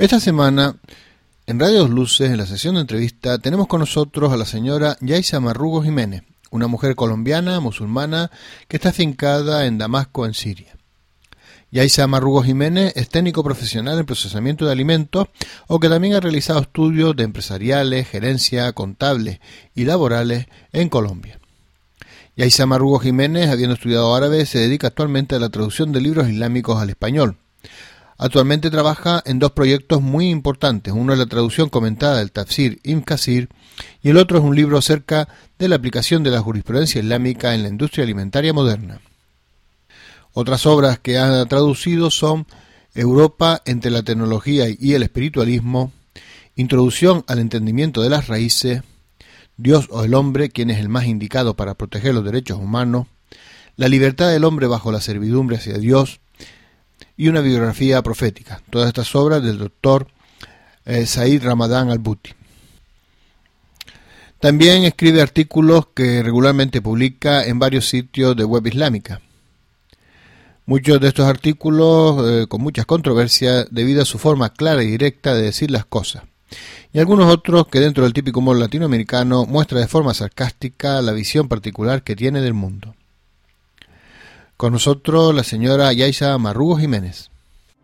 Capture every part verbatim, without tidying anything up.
Esta semana, en Radio Dos Luces, en la sesión de entrevista, tenemos con nosotros a la señora Yaisa Marrugo Jiménez, una mujer colombiana, musulmana, que está afincada en Damasco, en Siria. Yaisa Marrugo Jiménez es técnico profesional en procesamiento de alimentos, aunque también ha realizado estudios de empresariales, gerencia, contables y laborales en Colombia. Yaisa Marrugo Jiménez, habiendo estudiado árabe, se dedica actualmente a la traducción de libros islámicos al español. Actualmente trabaja en dos proyectos muy importantes. Uno es la traducción comentada del Tafsir Ibn Kathir y el otro es un libro acerca de la aplicación de la jurisprudencia islámica en la industria alimentaria moderna. Otras obras que ha traducido son Europa entre la tecnología y el espiritualismo, Introducción al entendimiento de las raíces, Dios o el hombre, quién es el más indicado para proteger los derechos humanos, La libertad del hombre bajo la servidumbre hacia Dios, y una biografía profética. Todas estas obras del doctor eh, Said Ramadán Al-Buti. También escribe artículos que regularmente publica en varios sitios de web islámica. Muchos de estos artículos eh, con muchas controversias debido a su forma clara y directa de decir las cosas. Y algunos otros que dentro del típico humor latinoamericano muestra de forma sarcástica la visión particular que tiene del mundo. Con nosotros la señora Yaisa Marrugo Jiménez.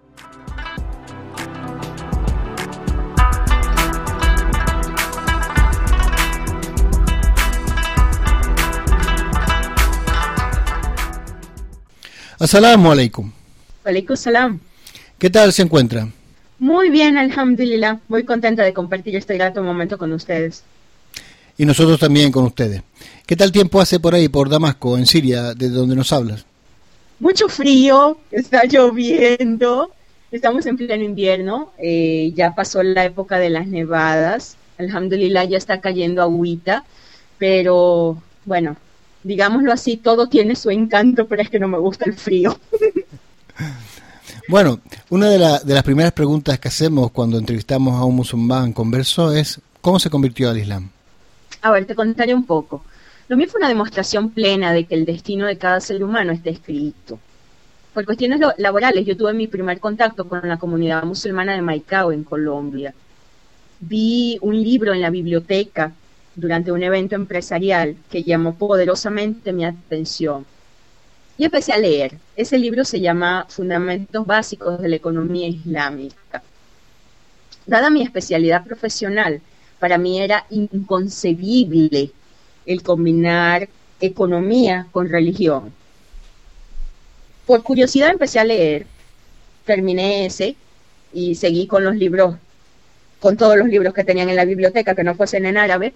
Asalamu alaikum. Alaikum salam. ¿Qué tal se encuentra? Muy bien, alhamdulillah. Muy contenta de compartir este grato momento con ustedes. Y nosotros también con ustedes. ¿Qué tal tiempo hace por ahí, por Damasco, en Siria, desde donde nos hablas? Mucho frío, está lloviendo, estamos en pleno invierno, eh, ya pasó la época de las nevadas, alhamdulillah ya está cayendo agüita, pero bueno, digámoslo así, todo tiene su encanto, pero es que no me gusta el frío. Bueno, una de, la, de las primeras preguntas que hacemos cuando entrevistamos a un musulmán converso es ¿cómo se convirtió al Islam? A ver, te contaré un poco. Lo mío fue una demostración plena de que el destino de cada ser humano está escrito. Por cuestiones laborales, yo tuve mi primer contacto con la comunidad musulmana de Maicao, en Colombia. Vi un libro en la biblioteca durante un evento empresarial que llamó poderosamente mi atención. Y empecé a leer. Ese libro se llama Fundamentos Básicos de la Economía Islámica. Dada mi especialidad profesional, para mí era inconcebible el combinar economía con religión. Por curiosidad empecé a leer, terminé ese y seguí con los libros, con todos los libros que tenían en la biblioteca que no fuesen en árabe,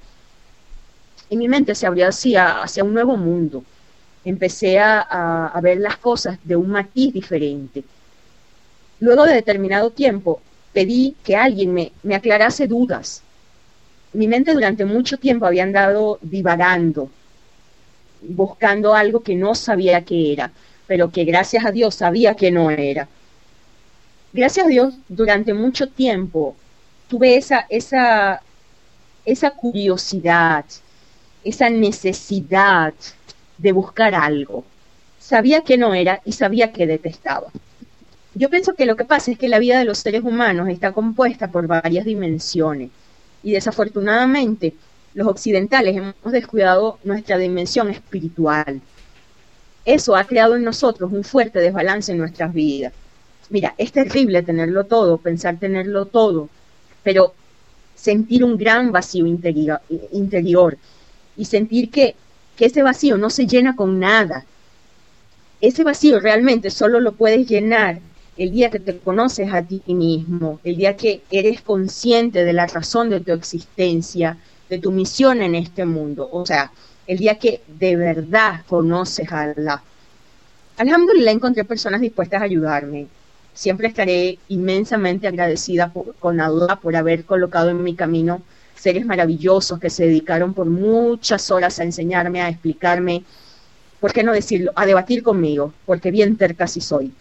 y mi mente se abrió hacia, hacia un nuevo mundo. Empecé a, a, a ver las cosas de un matiz diferente. Luego de determinado tiempo pedí que alguien me, me aclarase dudas. Mi mente durante mucho tiempo había andado divagando, buscando algo que no sabía qué era, pero que gracias a Dios sabía que no era. Gracias a Dios, durante mucho tiempo tuve esa, esa, esa curiosidad, esa necesidad de buscar algo. Sabía que no era y sabía que detestaba. Yo pienso que lo que pasa es que la vida de los seres humanos está compuesta por varias dimensiones. Y desafortunadamente, los occidentales hemos descuidado nuestra dimensión espiritual. Eso ha creado en nosotros un fuerte desbalance en nuestras vidas. Mira, es terrible tenerlo todo, pensar tenerlo todo, pero sentir un gran vacío interior, interior y sentir que, que ese vacío no se llena con nada. Ese vacío realmente solo lo puedes llenar el día que te conoces a ti mismo, el día que eres consciente de la razón de tu existencia, de tu misión en este mundo, o sea, el día que de verdad conoces a Allah. Alhamdulillah, encontré personas dispuestas a ayudarme. Siempre estaré inmensamente agradecida por, con Allah por haber colocado en mi camino seres maravillosos que se dedicaron por muchas horas a enseñarme, a explicarme, ¿por qué no decirlo?, a debatir conmigo, porque bien terca sí soy.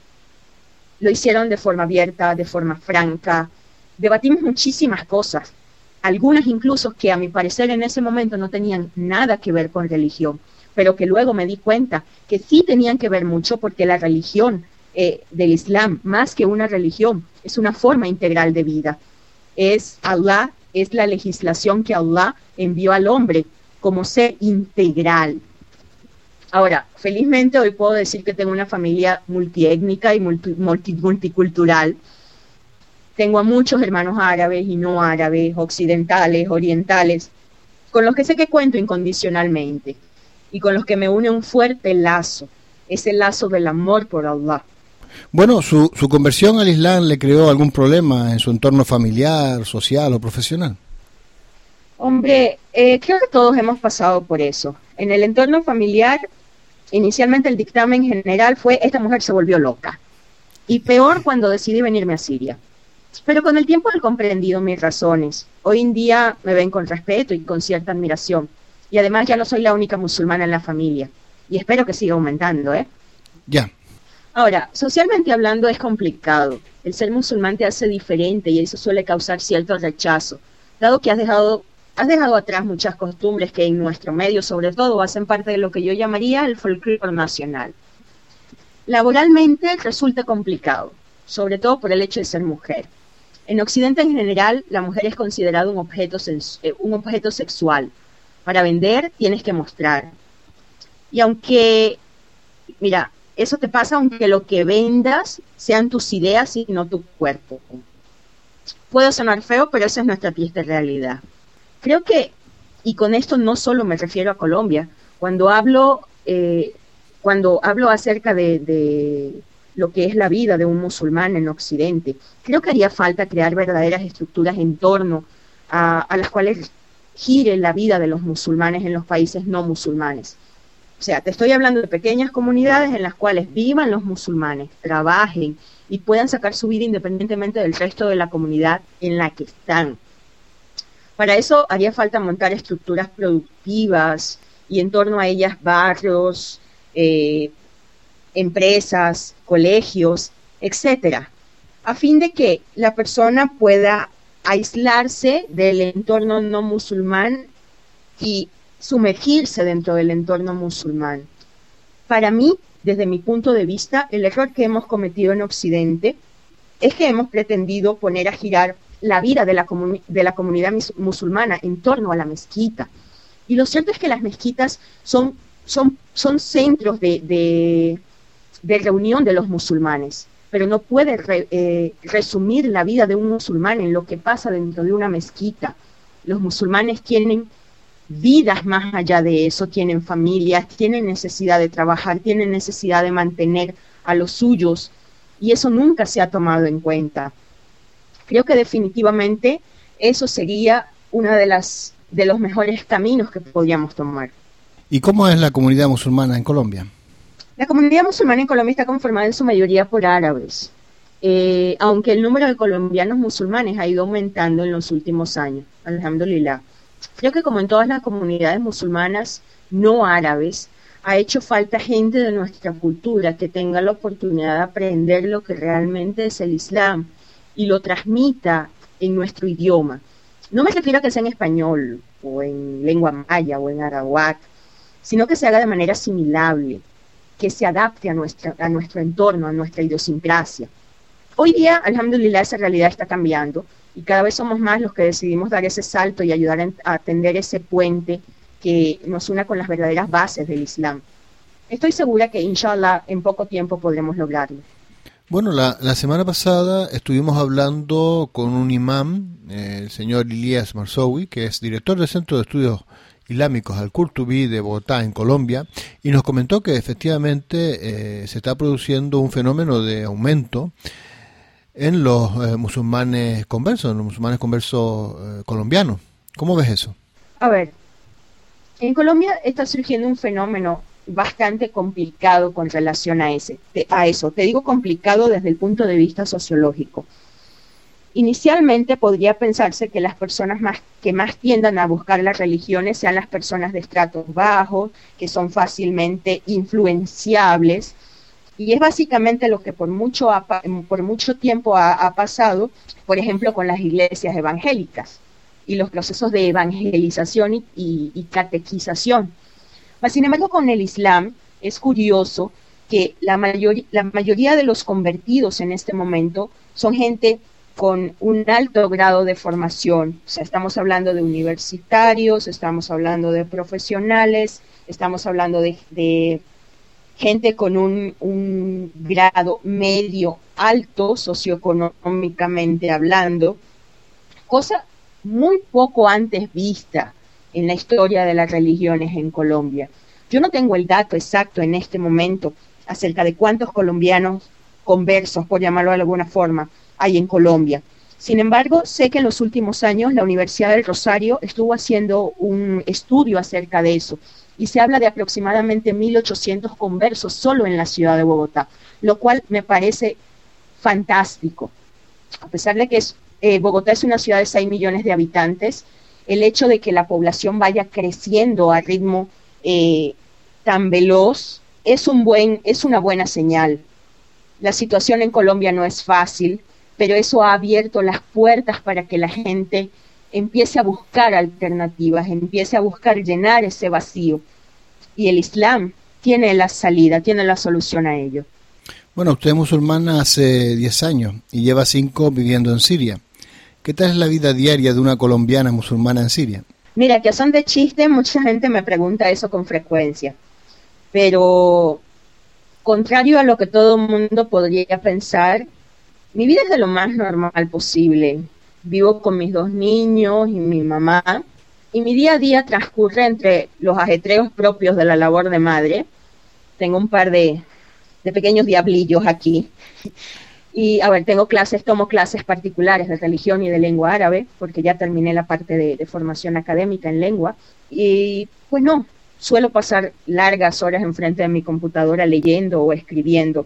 Lo hicieron de forma abierta, de forma franca. Debatimos muchísimas cosas, algunas incluso que a mi parecer en ese momento no tenían nada que ver con religión, pero que luego me di cuenta que sí tenían que ver mucho porque la religión eh, del Islam, más que una religión, es una forma integral de vida. Es Allah, es la legislación que Allah envió al hombre como ser integral. Ahora, felizmente hoy puedo decir que tengo una familia multiétnica y multi, multi, multicultural. Tengo a muchos hermanos árabes y no árabes, occidentales, orientales, con los que sé que cuento incondicionalmente y con los que me une un fuerte lazo, ese lazo del amor por Allah. Bueno, ¿su, su conversión al Islam le creó algún problema en su entorno familiar, social o profesional? Hombre, eh, creo que todos hemos pasado por eso. En el entorno familiar, inicialmente el dictamen general fue: esta mujer se volvió loca. Y peor cuando decidí venirme a Siria. Pero con el tiempo he comprendido mis razones. Hoy en día me ven con respeto y con cierta admiración. Y además ya no soy la única musulmana en la familia. Y espero que siga aumentando, ¿eh? Ya. Ahora, socialmente hablando es complicado. El ser musulmán te hace diferente y eso suele causar cierto rechazo, dado que has dejado, has dejado atrás muchas costumbres que en nuestro medio, sobre todo, hacen parte de lo que yo llamaría el folclore nacional. Laboralmente resulta complicado, sobre todo por el hecho de ser mujer. En Occidente en general, la mujer es considerada un objeto, eh, un objeto sexual. Para vender tienes que mostrar. Y aunque, mira, eso te pasa aunque lo que vendas sean tus ideas y no tu cuerpo. Puede sonar feo, pero esa es nuestra triste realidad. Creo que, y con esto no solo me refiero a Colombia, cuando hablo, eh, cuando hablo acerca de, de lo que es la vida de un musulmán en Occidente, creo que haría falta crear verdaderas estructuras en torno a, a las cuales gire la vida de los musulmanes en los países no musulmanes. O sea, te estoy hablando de pequeñas comunidades en las cuales vivan los musulmanes, trabajen y puedan sacar su vida independientemente del resto de la comunidad en la que están. Para eso haría falta montar estructuras productivas y en torno a ellas barrios, eh, empresas, colegios, etcétera, a fin de que la persona pueda aislarse del entorno no musulmán y sumergirse dentro del entorno musulmán. Para mí, desde mi punto de vista, el error que hemos cometido en Occidente es que hemos pretendido poner a girar la vida de la, comu- de la comunidad musulmana en torno a la mezquita. Y lo cierto es que las mezquitas son, son, son centros de, de, de reunión de los musulmanes, pero no puede re, eh, resumir la vida de un musulmán en lo que pasa dentro de una mezquita. Los musulmanes tienen vidas más allá de eso, tienen familias, tienen necesidad de trabajar, tienen necesidad de mantener a los suyos, y eso nunca se ha tomado en cuenta. Creo que definitivamente eso sería uno de las de los mejores caminos que podríamos tomar. ¿Y cómo es la comunidad musulmana en Colombia? La comunidad musulmana en Colombia está conformada en su mayoría por árabes, eh, aunque el número de colombianos musulmanes ha ido aumentando en los últimos años, alhamdulillah. Creo que como en todas las comunidades musulmanas no árabes, ha hecho falta gente de nuestra cultura que tenga la oportunidad de aprender lo que realmente es el Islam y lo transmita en nuestro idioma. No me refiero a que sea en español o en lengua maya o en arawak, sino que se haga de manera asimilable, que se adapte a, nuestra, a nuestro entorno, a nuestra idiosincrasia. Hoy día, alhamdulillah, esa realidad está cambiando y cada vez somos más los que decidimos dar ese salto y ayudar a tender ese puente que nos una con las verdaderas bases del Islam. Estoy segura que, inshallah, en poco tiempo podremos lograrlo. Bueno, la, la semana pasada estuvimos hablando con un imán, eh, el señor Ilyas Marzoui, que es director del Centro de Estudios Islámicos Al-Qurtubi de Bogotá, en Colombia, y nos comentó que efectivamente eh, se está produciendo un fenómeno de aumento en los eh, musulmanes conversos, en los musulmanes conversos eh, colombianos. ¿Cómo ves eso? A ver, en Colombia está surgiendo un fenómeno bastante complicado con relación a, ese, a eso. Te digo complicado desde el punto de vista sociológico. Inicialmente podría pensarse que las personas más, que más tiendan a buscar las religiones sean las personas de estratos bajos, que son fácilmente influenciables, y es básicamente lo que por mucho, ha, por mucho tiempo ha, ha pasado, por ejemplo, con las iglesias evangélicas y los procesos de evangelización y, y, y catequización. Sin embargo, con el Islam es curioso que la, mayor, la mayoría de los convertidos en este momento son gente con un alto grado de formación. O sea, estamos hablando de universitarios, estamos hablando de profesionales, estamos hablando de, de gente con un, un grado medio alto socioeconómicamente hablando, cosa muy poco antes vista en la historia de las religiones en Colombia. Yo no tengo el dato exacto en este momento acerca de cuántos colombianos conversos, por llamarlo de alguna forma, hay en Colombia. Sin embargo, sé que en los últimos años la Universidad del Rosario estuvo haciendo un estudio acerca de eso y se habla de aproximadamente mil ochocientos conversos solo en la ciudad de Bogotá, lo cual me parece fantástico. A pesar de que es, eh, Bogotá es una ciudad de seis millones de habitantes, el hecho de que la población vaya creciendo a ritmo eh, tan veloz es, un buen, es una buena señal. La situación en Colombia no es fácil, pero eso ha abierto las puertas para que la gente empiece a buscar alternativas, empiece a buscar llenar ese vacío. Y el Islam tiene la salida, tiene la solución a ello. Bueno, usted es musulmana hace diez años y lleva cinco viviendo en Siria. ¿Qué tal es la vida diaria de una colombiana musulmana en Siria? Mira, que son de chiste, mucha gente me pregunta eso con frecuencia. Pero, contrario a lo que todo el mundo podría pensar, mi vida es de lo más normal posible. Vivo con mis dos niños y mi mamá, y mi día a día transcurre entre los ajetreos propios de la labor de madre. Tengo un par de, de pequeños diablillos aquí. Y, a ver, tengo clases, tomo clases particulares de religión y de lengua árabe, porque ya terminé la parte de, de formación académica en lengua. Y, pues no, suelo pasar largas horas enfrente de mi computadora leyendo o escribiendo.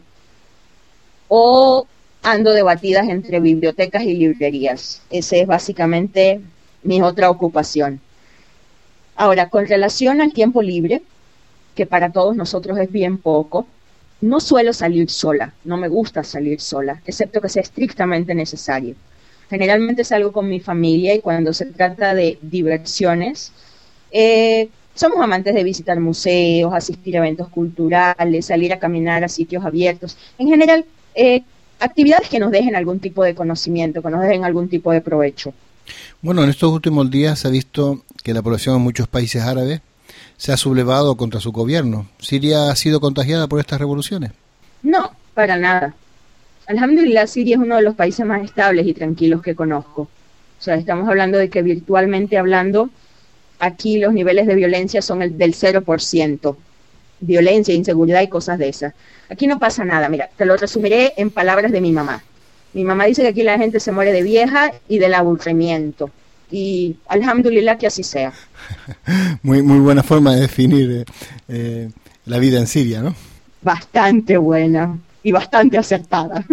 O ando de batidas entre bibliotecas y librerías. Esa es básicamente mi otra ocupación. Ahora, con relación al tiempo libre, que para todos nosotros es bien poco, no suelo salir sola, no me gusta salir sola, excepto que sea estrictamente necesario. Generalmente salgo con mi familia y cuando se trata de diversiones, eh, somos amantes de visitar museos, asistir a eventos culturales, salir a caminar a sitios abiertos. En general, eh, actividades que nos dejen algún tipo de conocimiento, que nos dejen algún tipo de provecho. Bueno, en estos últimos días se ha visto que la población en muchos países árabes se ha sublevado contra su gobierno. ¿Siria ha sido contagiada por estas revoluciones? No, para nada. Alhamdulillah, Siria es uno de los países más estables y tranquilos que conozco. O sea, estamos hablando de que virtualmente hablando, aquí los niveles de violencia son el del cero por ciento. Violencia, inseguridad y cosas de esas. Aquí no pasa nada. Mira, te lo resumiré en palabras de mi mamá. Mi mamá dice que aquí la gente se muere de vieja y del aburrimiento. Y alhamdulillah que así sea. Muy muy buena forma de definir eh, eh, la vida en Siria, ¿no? Bastante buena y bastante acertada.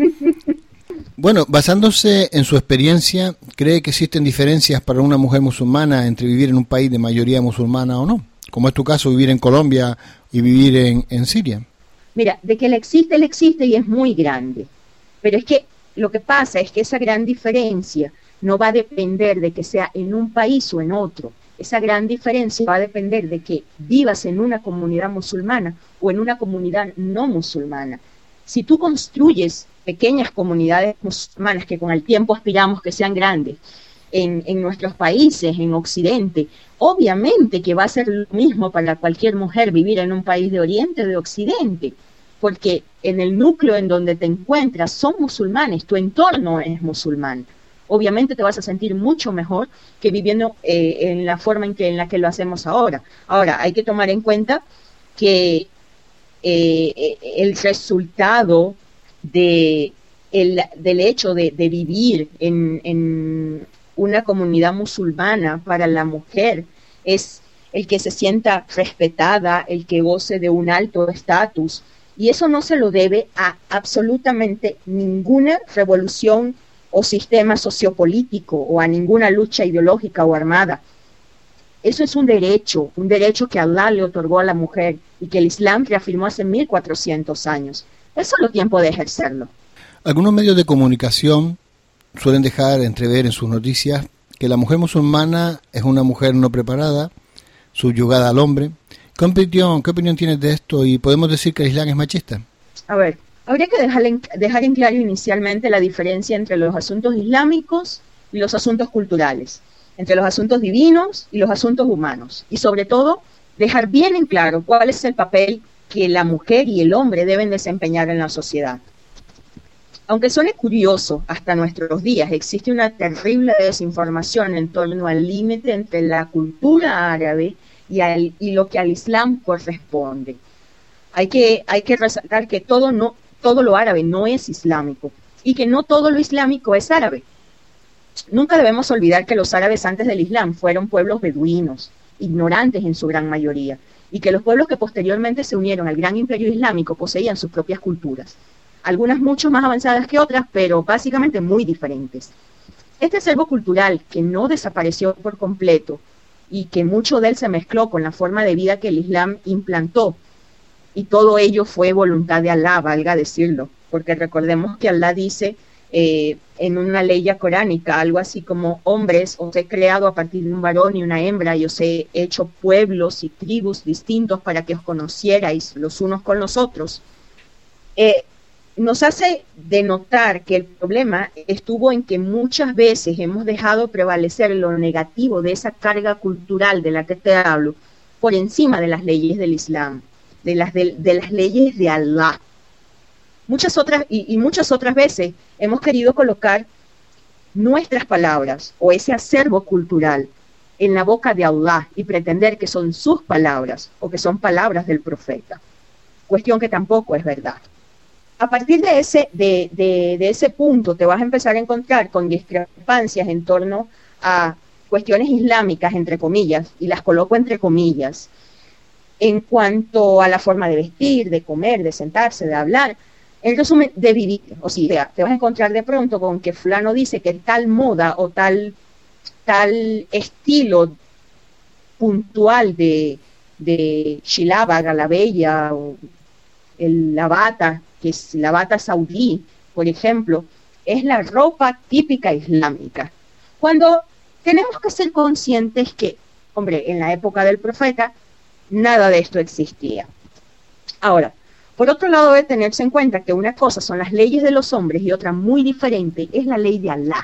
Bueno, basándose en su experiencia, ¿cree que existen diferencias para una mujer musulmana entre vivir en un país de mayoría musulmana o no? Como es tu caso, vivir en Colombia y vivir en, en Siria. Mira, de que él existe, él existe y es muy grande. Pero es que lo que pasa es que esa gran diferencia no va a depender de que sea en un país o en otro. Esa gran diferencia va a depender de que vivas en una comunidad musulmana o en una comunidad no musulmana. Si tú construyes pequeñas comunidades musulmanas que con el tiempo aspiramos que sean grandes en, en nuestros países, en Occidente, obviamente que va a ser lo mismo para cualquier mujer vivir en un país de Oriente o de Occidente, porque en el núcleo en donde te encuentras son musulmanes, tu entorno es musulmán. Obviamente te vas a sentir mucho mejor que viviendo eh, en la forma en, que, en la que lo hacemos ahora. Ahora, hay que tomar en cuenta que eh, el resultado de, el, del hecho de, de vivir en, en una comunidad musulmana para la mujer es el que se sienta respetada, el que goce de un alto estatus, y eso no se lo debe a absolutamente ninguna revolución o sistema sociopolítico o a ninguna lucha ideológica o armada. Eso es un derecho, un derecho que Allah le otorgó a la mujer y que el Islam reafirmó hace mil cuatrocientos años. Es solo tiempo de ejercerlo. Algunos medios de comunicación suelen dejar entrever en sus noticias que la mujer musulmana es una mujer no preparada, subyugada al hombre, ¿Qué opinión, ¿Qué opinión tienes de esto? ¿Y podemos decir que el Islam es machista? A ver, habría que dejar en, dejar en claro inicialmente la diferencia entre los asuntos islámicos y los asuntos culturales, entre los asuntos divinos y los asuntos humanos, y sobre todo dejar bien en claro cuál es el papel que la mujer y el hombre deben desempeñar en la sociedad. Aunque suene curioso, hasta nuestros días existe una terrible desinformación en torno al límite entre la cultura árabe y, al, y lo que al Islam corresponde. Hay que, hay que resaltar que todo, no, todo lo árabe no es islámico y que no todo lo islámico es árabe. Nunca debemos olvidar que los árabes antes del Islam fueron pueblos beduinos, ignorantes en su gran mayoría, y que los pueblos que posteriormente se unieron al gran imperio islámico poseían sus propias culturas, algunas mucho más avanzadas que otras, pero básicamente muy diferentes. Este acervo cultural, que no desapareció por completo, y que mucho de él se mezcló con la forma de vida que el Islam implantó, y todo ello fue voluntad de Alá, valga decirlo, porque recordemos que Alá dice eh, en una ley ya coránica, algo así como: hombres, os he creado a partir de un varón y una hembra, y os he hecho pueblos y tribus distintos para que os conocierais los unos con los otros. Eh, nos hace denotar que el problema estuvo en que muchas veces hemos dejado prevalecer lo negativo de esa carga cultural de la que te hablo por encima de las leyes del Islam, de las, de, de las leyes de Allah. Muchas otras, y, y muchas otras veces hemos querido colocar nuestras palabras o ese acervo cultural en la boca de Allah y pretender que son sus palabras o que son palabras del profeta, cuestión que tampoco es verdad. A partir de ese, de, de, de ese punto te vas a empezar a encontrar con discrepancias en torno a cuestiones islámicas, entre comillas, y las coloco entre comillas, en cuanto a la forma de vestir, de comer, de sentarse, de hablar, en resumen, de vivir. O sea, te vas a encontrar de pronto con que fulano dice que tal moda o tal, tal estilo puntual de, de shilaba, galabella, o el, la bata, que es la bata saudí, por ejemplo, es la ropa típica islámica. Cuando tenemos que ser conscientes que, hombre, en la época del profeta, nada de esto existía. Ahora, por otro lado, debe tenerse en cuenta que una cosa son las leyes de los hombres y otra muy diferente es la ley de Alá.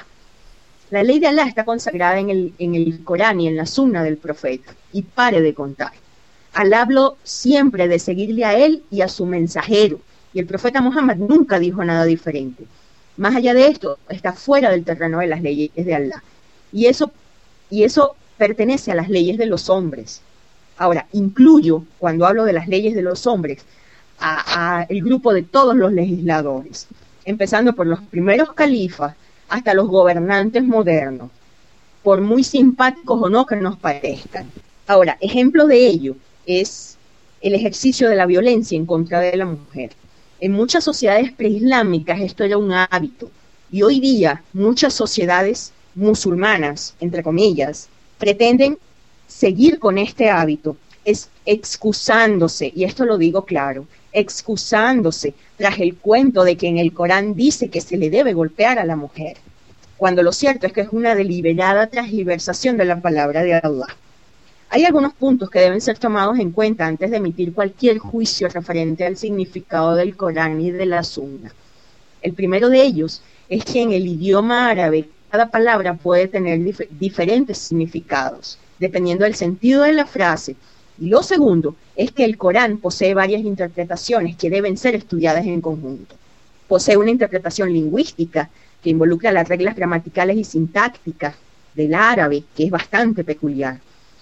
La ley de Alá está consagrada en el, en el Corán y en la Sunna del profeta. Y pare de contar. Alá habló siempre de seguirle a él y a su mensajero. Y el profeta Muhammad nunca dijo nada diferente. Más allá de esto, está fuera del terreno de las leyes de Allah. Y eso, y eso pertenece a las leyes de los hombres. Ahora, incluyo, cuando hablo de las leyes de los hombres, a, a el grupo de todos los legisladores, empezando por los primeros califas hasta los gobernantes modernos, por muy simpáticos o no que nos parezcan. Ahora, ejemplo de ello es el ejercicio de la violencia en contra de la mujer. En muchas sociedades preislámicas esto era un hábito, y hoy día muchas sociedades musulmanas, entre comillas, pretenden seguir con este hábito, es excusándose, y esto lo digo claro, excusándose tras el cuento de que en el Corán dice que se le debe golpear a la mujer, cuando lo cierto es que es una deliberada transgiversación de la palabra de Allah. Hay algunos puntos que deben ser tomados en cuenta antes de emitir cualquier juicio referente al significado del Corán y de la Sunna. El primero de ellos es que en el idioma árabe cada palabra puede tener dif- diferentes significados, dependiendo del sentido de la frase. Y lo segundo es que el Corán posee varias interpretaciones que deben ser estudiadas en conjunto. Posee una interpretación lingüística que involucra las reglas gramaticales y sintácticas del árabe, que es bastante peculiar.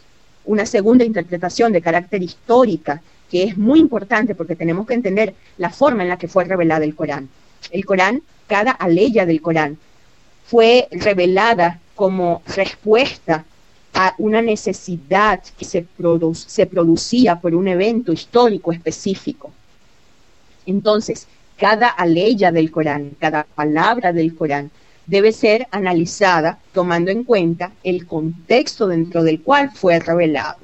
Una segunda interpretación de carácter histórica, que es muy importante porque tenemos que entender la forma en la que fue revelada el Corán. El Corán, cada aleya del Corán, fue revelada como respuesta a una necesidad que se, produ- se producía por un evento histórico específico. Entonces, cada aleya del Corán, cada palabra del Corán, debe ser analizada tomando en cuenta el contexto dentro del cual fue revelado.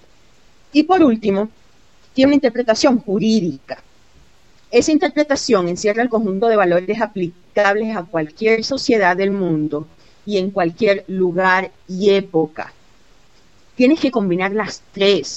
Y por último, tiene una interpretación jurídica. Esa interpretación encierra el conjunto de valores aplicables a cualquier sociedad del mundo y en cualquier lugar y época. Tienes que combinar las tres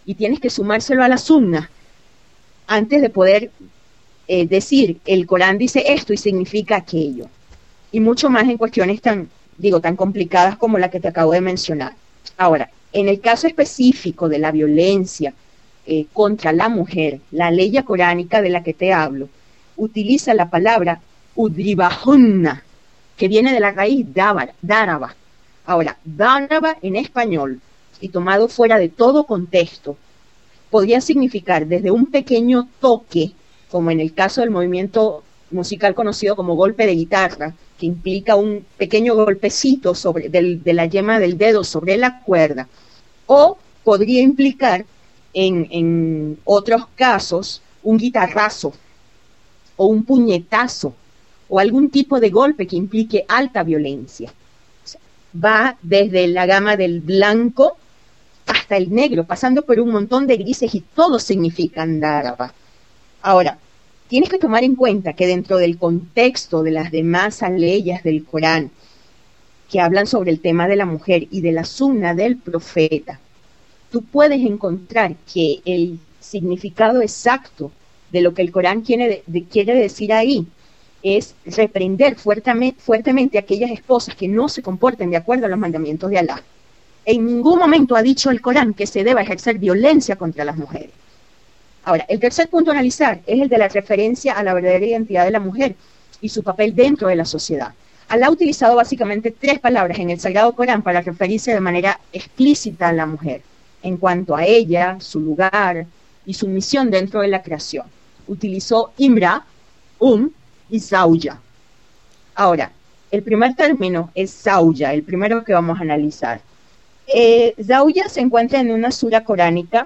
y tienes que sumárselo a la sunna antes de poder eh, decir, el Corán dice esto y significa aquello. Y mucho más en cuestiones tan, digo, tan complicadas como la que te acabo de mencionar. Ahora, en el caso específico de la violencia eh, contra la mujer, la ley coránica de la que te hablo, utiliza la palabra udribahunna, que viene de la raíz dáraba. Ahora, dáraba en español, y tomado fuera de todo contexto, podría significar desde un pequeño toque, como en el caso del movimiento musical conocido como golpe de guitarra, que implica un pequeño golpecito sobre, del, de la yema del dedo sobre la cuerda, o podría implicar en, en otros casos un guitarrazo, o un puñetazo, o algún tipo de golpe que implique alta violencia. O sea, va desde la gama del blanco hasta el negro, pasando por un montón de grises, y todos significan dáraba. Ahora, tienes que tomar en cuenta que dentro del contexto de las demás leyes del Corán, que hablan sobre el tema de la mujer y de la sunna del profeta, tú puedes encontrar que el significado exacto de lo que el Corán quiere, de, quiere decir ahí es reprender fuertemente, fuertemente a aquellas esposas que no se comporten de acuerdo a los mandamientos de Alá. En ningún momento ha dicho el Corán que se deba ejercer violencia contra las mujeres. Ahora, el tercer punto a analizar es el de la referencia a la verdadera identidad de la mujer y su papel dentro de la sociedad. Alá ha utilizado básicamente tres palabras en el Sagrado Corán para referirse de manera explícita a la mujer, en cuanto a ella, su lugar y su misión dentro de la creación. Utilizó Imra, Um y Zauya. Ahora, el primer término es Zauya, el primero que vamos a analizar. Eh, Zauya se encuentra en una sura coránica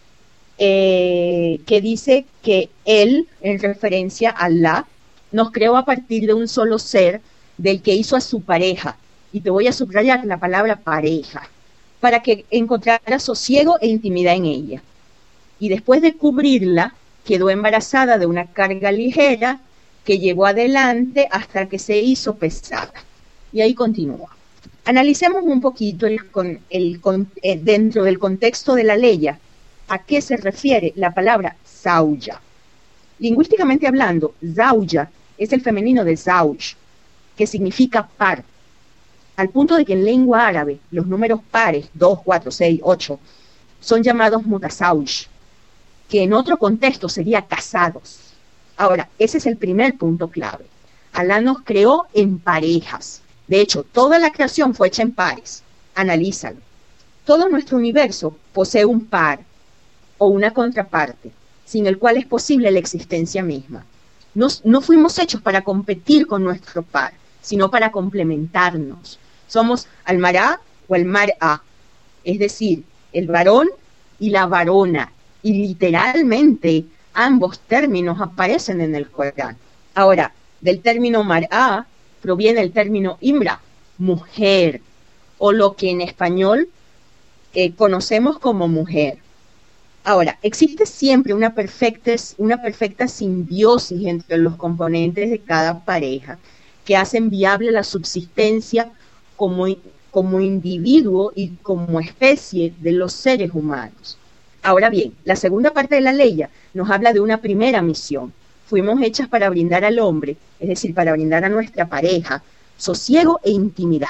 eh, que dice que él, en referencia a Alá, nos creó a partir de un solo ser del que hizo a su pareja. Y te voy a subrayar la palabra pareja, para que encontrara sosiego e intimidad en ella. Y después de cubrirla, quedó embarazada de una carga ligera que llevó adelante hasta que se hizo pesada. Y ahí continúa. Analicemos un poquito el, con, el, con, eh, dentro del contexto de la ley, a qué se refiere la palabra zauya. Lingüísticamente hablando, zauya es el femenino de zauj, que significa par, al punto de que en lengua árabe los números pares, dos, cuatro, seis, ocho, son llamados mutasauj, que en otro contexto sería casados. Ahora, ese es el primer punto clave. Alá nos creó en parejas. De hecho, toda la creación fue hecha en pares. Analízalo. Todo nuestro universo posee un par o una contraparte, sin el cual es posible la existencia misma. Nos, no fuimos hechos para competir con nuestro par, sino para complementarnos. Somos al mará o el mar'a, es decir, el varón y la varona. Y literalmente ambos términos aparecen en el Corán. Ahora, del término mar'a proviene el término imra, mujer, o lo que en español eh, conocemos como mujer. Ahora, existe siempre una perfecta, una perfecta simbiosis entre los componentes de cada pareja que hacen viable la subsistencia como, como individuo y como especie de los seres humanos. Ahora bien, la segunda parte de la ley nos habla de una primera misión. Fuimos hechas para brindar al hombre, es decir, para brindar a nuestra pareja, sosiego e intimidad.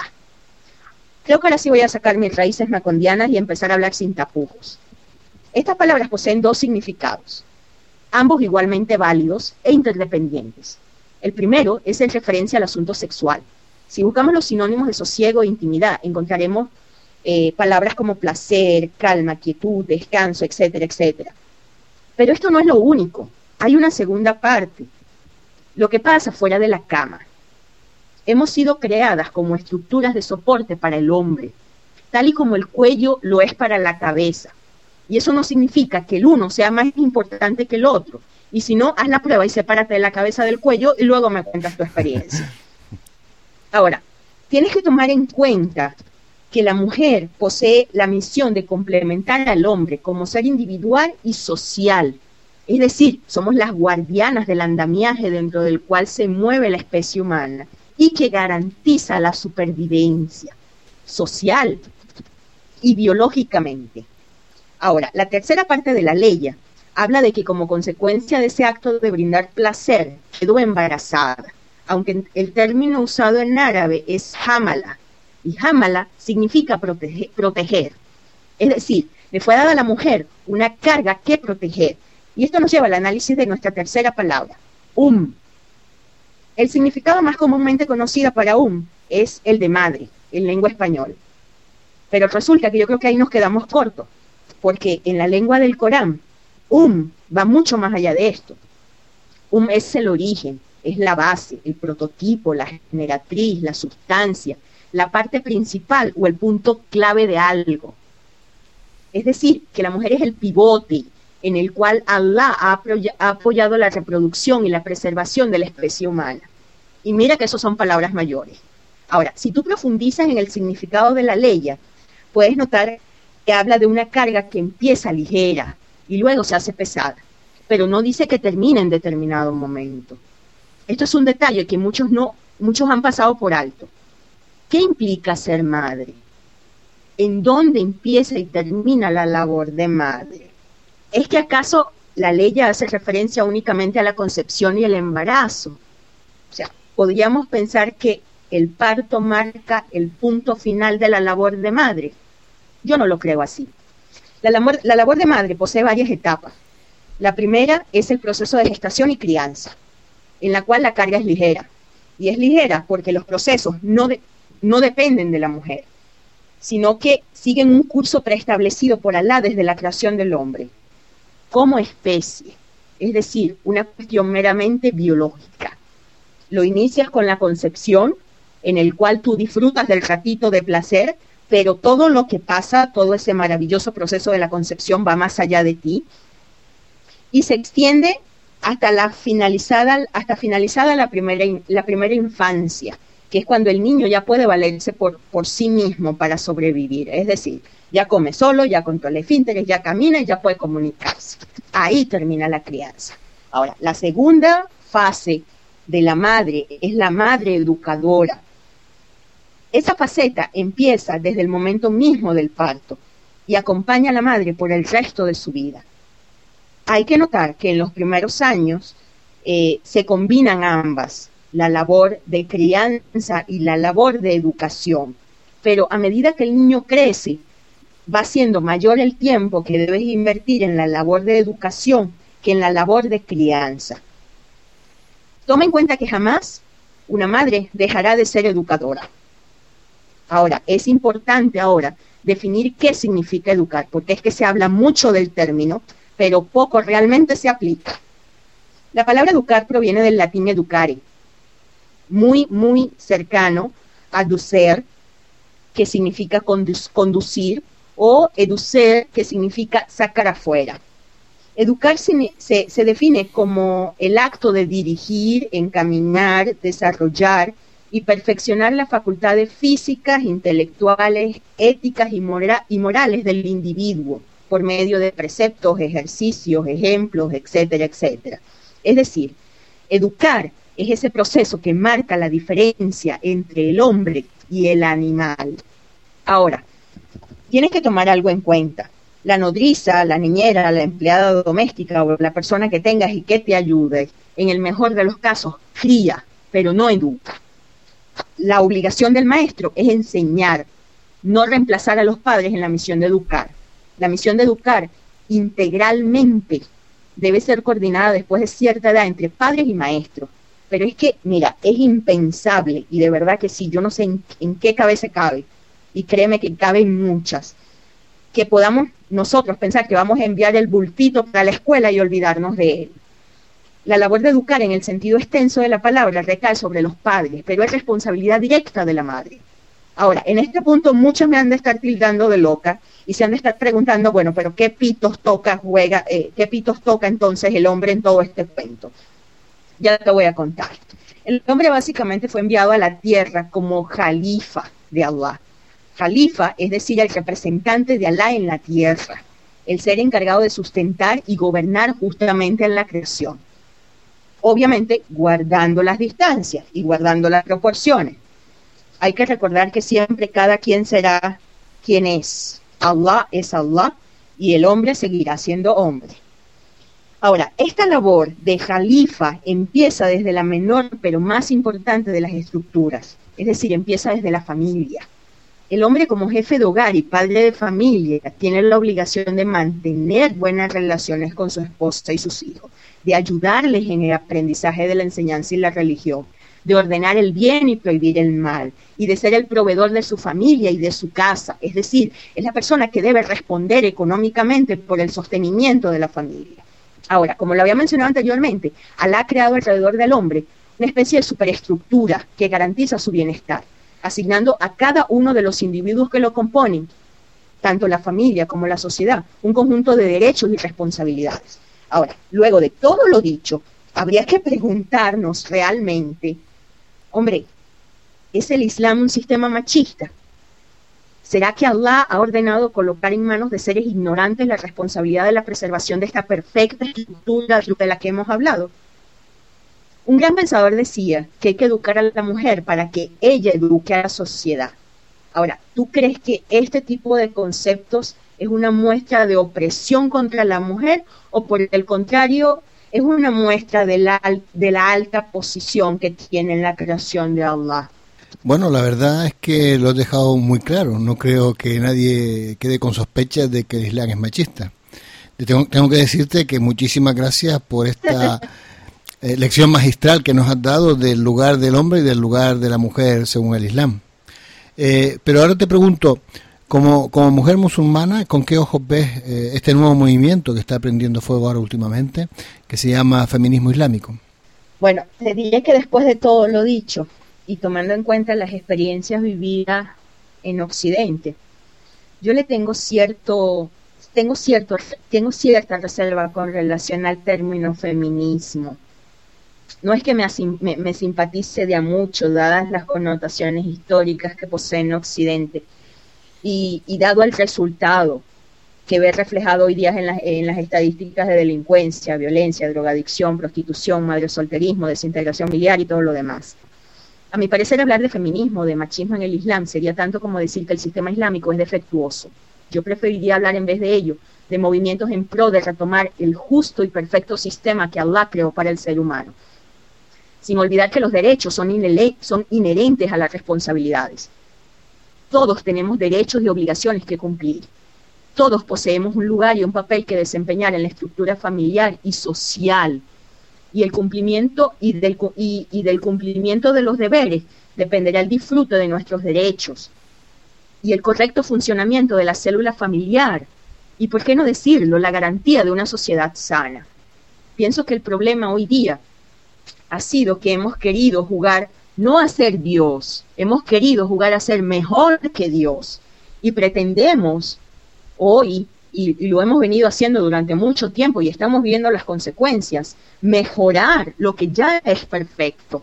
Creo que ahora sí voy a sacar mis raíces macondianas y empezar a hablar sin tapujos. Estas palabras poseen dos significados, ambos igualmente válidos e interdependientes. El primero es en referencia al asunto sexual. Si buscamos los sinónimos de sosiego e intimidad, encontraremos eh, palabras como placer, calma, quietud, descanso, etcétera, etcétera. Pero esto no es lo único. Hay una segunda parte, lo que pasa fuera de la cama. Hemos sido creadas como estructuras de soporte para el hombre, tal y como el cuello lo es para la cabeza. Y eso no significa que el uno sea más importante que el otro. Y si no, haz la prueba y sepárate de la cabeza del cuello y luego me cuentas tu experiencia. Ahora, tienes que tomar en cuenta que la mujer posee la misión de complementar al hombre como ser individual y social. Es decir, somos las guardianas del andamiaje dentro del cual se mueve la especie humana y que garantiza la supervivencia social y biológicamente. Ahora, la tercera parte de la ley habla de que como consecuencia de ese acto de brindar placer, quedó embarazada, aunque el término usado en árabe es hamala, y hamala significa protege, proteger. Es decir, le fue dada a la mujer una carga que proteger. Y esto nos lleva al análisis de nuestra tercera palabra, um. El significado más comúnmente conocido para um es el de madre, en lengua española. Pero resulta que yo creo que ahí nos quedamos cortos, porque en la lengua del Corán, um va mucho más allá de esto. Um es el origen, es la base, el prototipo, la generatriz, la sustancia, la parte principal o el punto clave de algo. Es decir, que la mujer es el pivote en el cual Allah ha apoyado la reproducción y la preservación de la especie humana. Y mira que eso son palabras mayores. Ahora, si tú profundizas en el significado de la ley, puedes notar que habla de una carga que empieza ligera y luego se hace pesada, pero no dice que termine en determinado momento. Esto es un detalle que muchos, no, muchos han pasado por alto. ¿Qué implica ser madre? ¿En dónde empieza y termina la labor de madre? ¿Es que acaso la ley hace referencia únicamente a la concepción y el embarazo? O sea, podríamos pensar que el parto marca el punto final de la labor de madre. Yo no lo creo así. La labor, la labor de madre posee varias etapas. La primera es el proceso de gestación y crianza, en la cual la carga es ligera. Y es ligera porque los procesos no, de, no dependen de la mujer, sino que siguen un curso preestablecido por Alá desde la creación del hombre, como especie, es decir, una cuestión meramente biológica. Lo inicias con la concepción, en el cual tú disfrutas del ratito de placer, pero todo lo que pasa, todo ese maravilloso proceso de la concepción va más allá de ti, y se extiende hasta la finalizada, hasta finalizada la primera, la primera infancia, que es cuando el niño ya puede valerse por, por sí mismo para sobrevivir, es decir, ya come solo, ya controla esfínteres, ya camina y ya puede comunicarse. Ahí termina la crianza. Ahora, la segunda fase de la madre es la madre educadora. Esa faceta empieza desde el momento mismo del parto y acompaña a la madre por el resto de su vida. Hay que notar que en los primeros años eh, se combinan ambas, la labor de crianza y la labor de educación, pero a medida que el niño crece, va siendo mayor el tiempo que debes invertir en la labor de educación que en la labor de crianza. Toma en cuenta que jamás una madre dejará de ser educadora. Ahora, es importante ahora definir qué significa educar, porque es que se habla mucho del término, pero poco realmente se aplica. La palabra educar proviene del latín educare, muy, muy cercano a ducer, que significa condu- conducir, o educer, que significa sacar afuera. Educar se, se, se define como el acto de dirigir, encaminar, desarrollar y perfeccionar las facultades físicas, intelectuales, éticas y, mora, y morales del individuo por medio de preceptos, ejercicios, ejemplos, etcétera, etcétera. Es decir, educar es ese proceso que marca la diferencia entre el hombre y el animal. Ahora, tienes que tomar algo en cuenta. La nodriza, la niñera, la empleada doméstica o la persona que tengas y que te ayude, en el mejor de los casos, cría, pero no educa. La obligación del maestro es enseñar, no reemplazar a los padres en la misión de educar. La misión de educar integralmente debe ser coordinada después de cierta edad entre padres y maestros. Pero es que, mira, es impensable, y de verdad que sí, yo no sé en, en qué cabeza cabe, y créeme que caben muchas, que podamos nosotros pensar que vamos a enviar el bultito para la escuela y olvidarnos de él. La labor de educar en el sentido extenso de la palabra recae sobre los padres, pero es responsabilidad directa de la madre. Ahora, en este punto muchos me han de estar tildando de loca y se han de estar preguntando, bueno, pero ¿qué pitos toca, juega, eh, qué pitos toca entonces el hombre en todo este cuento? Ya te voy a contar. El hombre básicamente fue enviado a la tierra como jalifa de Allah. Jalifa, es decir, el representante de Allah en la tierra, el ser encargado de sustentar y gobernar justamente en la creación. Obviamente, guardando las distancias y guardando las proporciones. Hay que recordar que siempre cada quien será quien es. Allah es Allah y el hombre seguirá siendo hombre. Ahora, esta labor de jalifa empieza desde la menor pero más importante de las estructuras, es decir, empieza desde la familia. El hombre como jefe de hogar y padre de familia tiene la obligación de mantener buenas relaciones con su esposa y sus hijos, de ayudarles en el aprendizaje de la enseñanza y la religión, de ordenar el bien y prohibir el mal, y de ser el proveedor de su familia y de su casa, es decir, es la persona que debe responder económicamente por el sostenimiento de la familia. Ahora, como lo había mencionado anteriormente, Alá ha creado alrededor del hombre una especie de superestructura que garantiza su bienestar, asignando a cada uno de los individuos que lo componen, tanto la familia como la sociedad, un conjunto de derechos y responsabilidades. Ahora, luego de todo lo dicho, habría que preguntarnos realmente, hombre, ¿es el Islam un sistema machista? ¿Será que Allah ha ordenado colocar en manos de seres ignorantes la responsabilidad de la preservación de esta perfecta estructura de la que hemos hablado? Un gran pensador decía que hay que educar a la mujer para que ella eduque a la sociedad. Ahora, ¿tú crees que este tipo de conceptos es una muestra de opresión contra la mujer o por el contrario es una muestra de la, de la alta posición que tiene en la creación de Allah? Bueno, la verdad es que lo has dejado muy claro. No creo que nadie quede con sospechas de que el Islam es machista. Tengo, tengo que decirte que muchísimas gracias por esta eh, lección magistral que nos has dado del lugar del hombre y del lugar de la mujer según el Islam. Eh, pero ahora te pregunto, como, como mujer musulmana, ¿con qué ojos ves eh, este nuevo movimiento que está prendiendo fuego ahora últimamente, que se llama feminismo islámico? Bueno, te diré que después de todo lo dicho, y tomando en cuenta las experiencias vividas en Occidente, yo le tengo cierto, tengo cierto, tengo cierta reserva con relación al término feminismo. No es que me, me, me simpatice de a mucho, dadas las connotaciones históricas que posee en Occidente, y, y dado el resultado que ve reflejado hoy día en, la, en las estadísticas de delincuencia, violencia, drogadicción, prostitución, madresolterismo, desintegración familiar y todo lo demás. A mi parecer, hablar de feminismo, de machismo en el Islam, sería tanto como decir que el sistema islámico es defectuoso. Yo preferiría hablar en vez de ello, de movimientos en pro de retomar el justo y perfecto sistema que Allah creó para el ser humano. Sin olvidar que los derechos son, son inherentes a las responsabilidades. Todos tenemos derechos y obligaciones que cumplir. Todos poseemos un lugar y un papel que desempeñar en la estructura familiar y social. Y el cumplimiento y del, y, y del cumplimiento de los deberes dependerá el disfrute de nuestros derechos y el correcto funcionamiento de la célula familiar y, por qué no decirlo, la garantía de una sociedad sana. Pienso que el problema hoy día ha sido que hemos querido jugar no a ser Dios, hemos querido jugar a ser mejor que Dios y pretendemos hoy, y, y lo hemos venido haciendo durante mucho tiempo y estamos viendo las consecuencias, mejorar lo que ya es perfecto.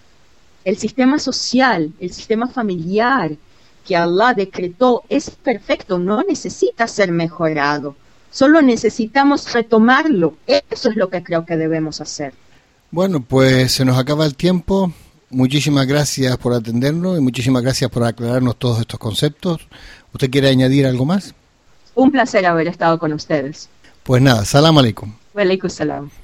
El sistema social, el sistema familiar que Allah decretó es perfecto, no necesita ser mejorado, solo necesitamos retomarlo. Eso es lo que creo que debemos hacer. Bueno, pues se nos acaba el tiempo. Muchísimas gracias por atendernos y muchísimas gracias por aclararnos todos estos conceptos. ¿Usted quiere añadir algo más? Un placer haber estado con ustedes. Pues nada, salam aleikum. Wa alaikum salam.